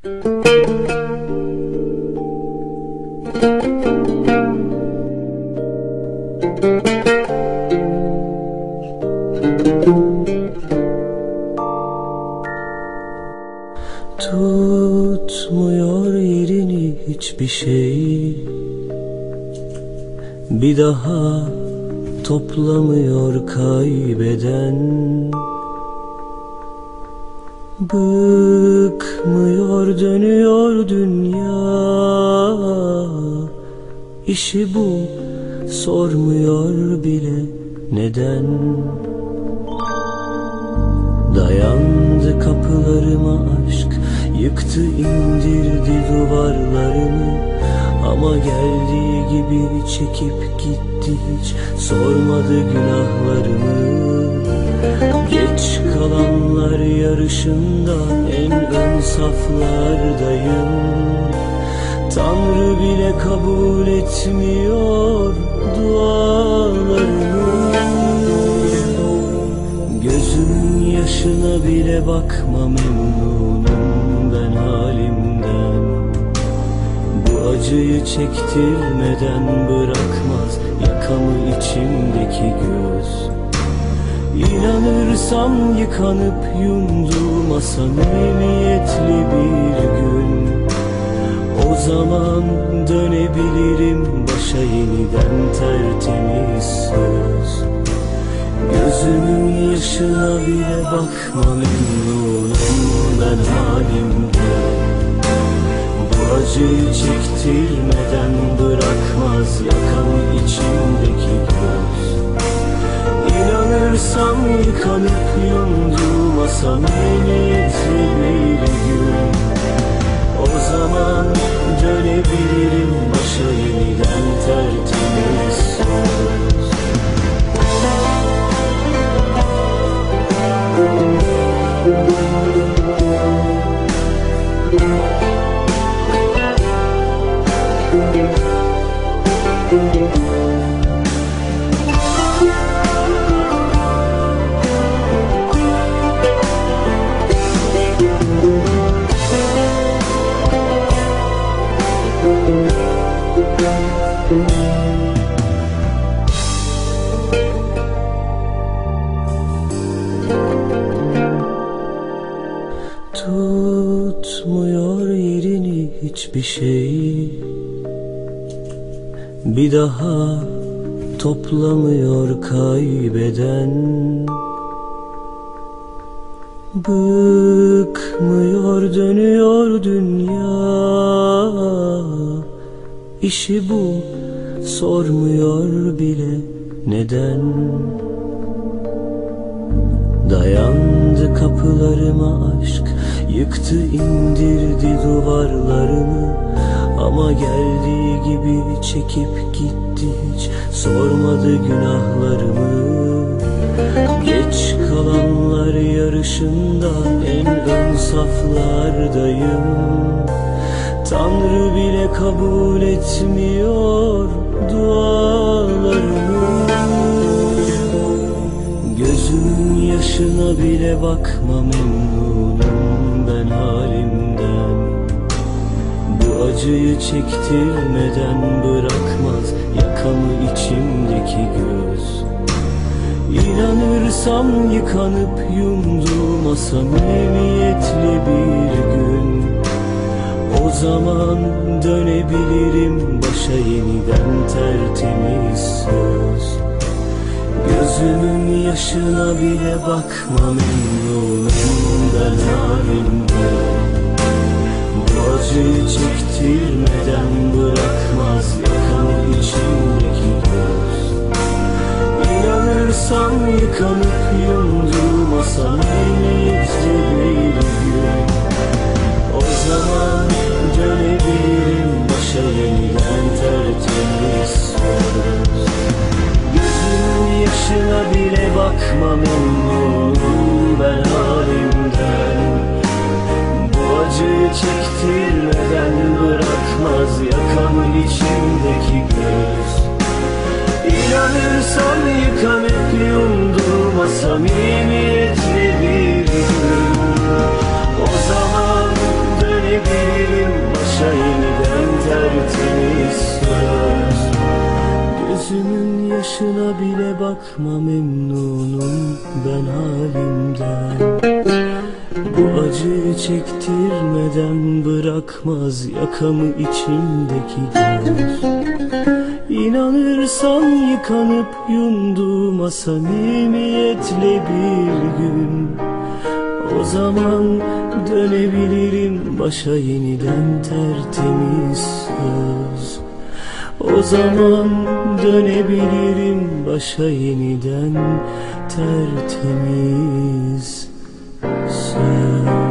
Tutmuyor yerini hiçbir şey, bir daha toplamıyor kaybeden. Bıkmıyor dönüyor dünya, işi bu, sormuyor bile neden. Dayandı kapılarıma aşk, yıktı indirdi duvarlarımı, ama geldiği gibi çekip gitti, hiç sormadı günahlarımı. Geç kalanlar yarışında en ön saflardayım. Tanrı bile kabul etmiyor dualarımı. Gözümün yaşına bile bakma, memnunum ben halimden. Bu acıyı çektirmeden bırakmaz yakamı içimdeki göz. İnanırsam yıkanıp yumduğuma samimiyetli bir gün, o zaman dönebilirim başa yeniden tertemiz söz. Gözümün yaşına bile bakma, memnunum ben halimden. Bu acıyı çektirmeden bırakmaz yakamı içimdeki göz. İnanırsam yıkanıp yumduğuma samimiyetli bir gün, o zaman dönebilirim başa yeniden tertemiz söz. Tutmuyor yerini hiçbir şey, bir daha toplamıyor kaybeden. Bıkmıyor dönüyor dünya, işi bu, sormuyor bile neden. Dayandı kapılarıma aşk, yıktı indirdi duvarlarımı, ama geldiği gibi çekip gitti, hiç sormadı günahlarımı. Geç kalanlar yarışında en ön saflardayım. Tanrı bile kabul etmiyor dualarımı. Gözümün yaşına bile bakma, memnunum ben halimden. Bu acıyı çektirmeden bırakmaz yakamı içimdeki göz. İnanırsam yıkanıp yumduğuma samimiyetli bir gün, o zaman dönebilirim başa yeniden tertemiz söz. Gözümün yaşına bile bakma, memnunum ben halimden. Bu acıyı çektirmeden bırakmaz yakamı içimdeki göz. İnanırsam yıkanıp yumduğuma samimiyetli bir gün, o zaman dönebilirim başa yeniden tertemiz söz. Gözümün yaşına bile bakma, memnunum ben halimden. Bu acıyı çektirmeden bırakmaz yakamı içimdeki göz. İnanırsam yıkanıp yumduğuma samimiyetli bir gün, o zaman dönebilirim bırakma, memnunum ben halimden. Bu acıyı çektirmeden bırakmaz yakamı içimdeki göz. İnanırsan yıkanıp yunduğuma samimiyetle bir gün, o zaman dönebilirim başa yeniden tertemiz söz. O zaman dönebilirim başa yeniden tertemiz söz.